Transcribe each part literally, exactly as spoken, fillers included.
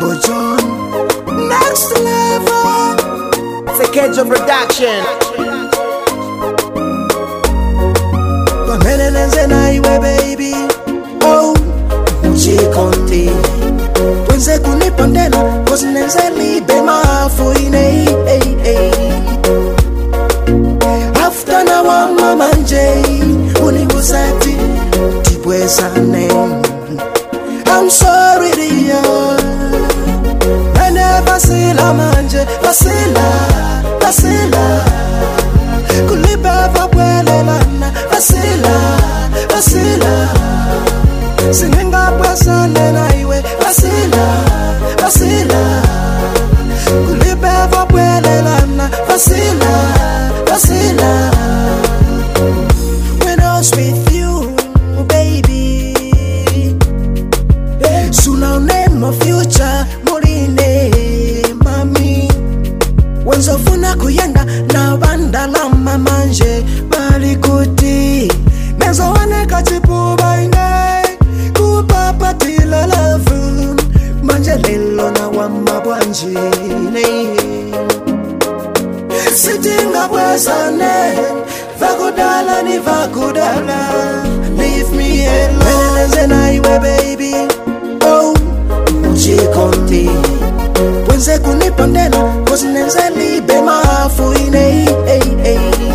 Mambo John, next level. Sekejo Production. Pamenenze na iwe baby, oh, uchikonti Twenze kunipondela, cause nenze libe mafu ine, hey, hey. After na wa mama nje, unigusati, tibweza name. I'm sorry dear, I never say la manje, vasila, vasila. Kulipa vabwele lana, vasila, vasila. Sinenga pwesa nena iwe, vasila, vasila. Kulipa vabwele lana, vasila, vasila. When I was with you, baby, soon I'll name my future, Morine, mami. Wenzo funa kuyenda na banda la mamanje balikuti Menzo wane katipu baine kupapa tila lavu Manje lilo na wama bwanjine Sitinga bwezane Vakudala ni vakudala Leave me alone Meneneze na iwe baby, oh, uchikonti Twenze kunipondela, cause nenze libe mafu ine, hey, hey.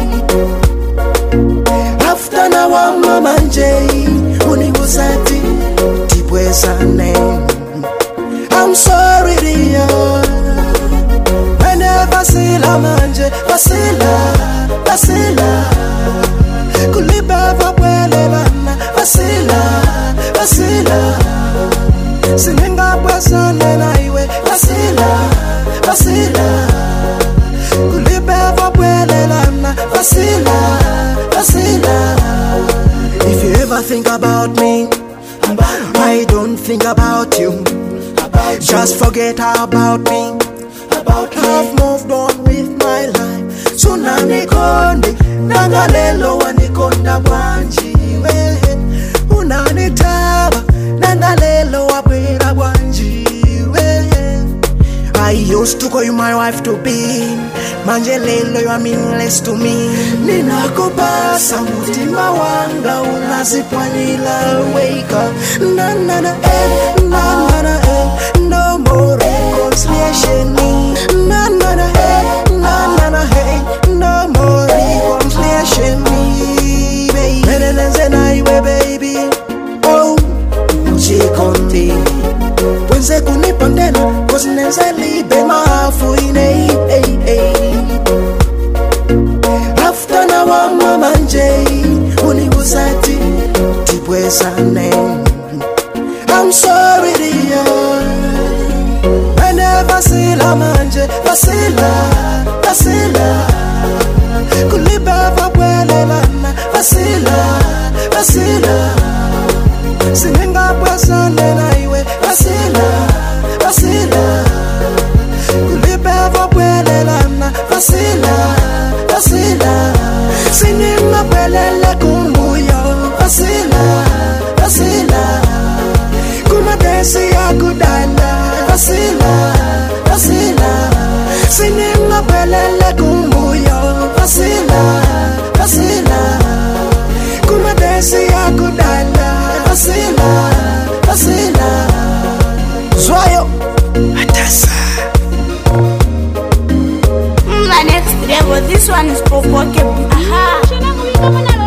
After na wa mama nje, unigusati, tibweza name. I'm sorry dear, I never say la manje, vasila, vasila. Kulipa vabwele lana, vasila, vasila. Sinenga pwesa nena iwe, vasila, vasila. Kulipe vabwele lana, vasila, vasila. If you ever think about me, I don't think about you. Just forget about me. I've moved on with my life. Tsunami konde, nangalelo wanikonda bwanjiwe. Unanitaba, nangalelo wapera bwanjiwe. I used to call you my wife to be. Manje lelo you are meaningless to me. Ninakupasa mutima wanga unazipwanila wake up. Na na na eh, na na na eh. No more reconciliation. Na na na eh, na na na hey. No more reconciliation, baby. Menenze na iwe baby, oh, uchikonti Twenze kunipondela, cause nenze libe mafu ine, hey, hey. After na wa mama nje, unigusati, tibweza name. I'm sorry dear, I never say la manje, vasila, vasila. Kulipa vabwele lana, vasila, vasila. Sinenga pwesa nena iwe, vasila, vasila. Kulipe vabwele lana, vasila, vasila. Sinenga pelele kumbuyo, vasila, vasila. Kumadesi ya kudala, vasila, vasila. Sinenga pelele kumbuyo, vasila, vasila. Kumadesi ya kudala, vasila, vasila. Zwayo Atasa. Mm, the next level, this one is Popo. Aha.